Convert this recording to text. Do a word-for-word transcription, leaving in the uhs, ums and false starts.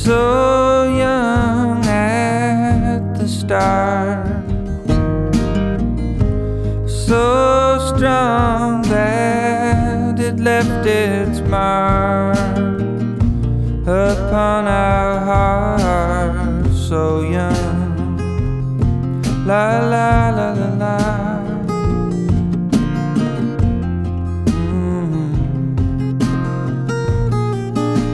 so young at the start, so strong that it left its mark upon our hearts. So young, la la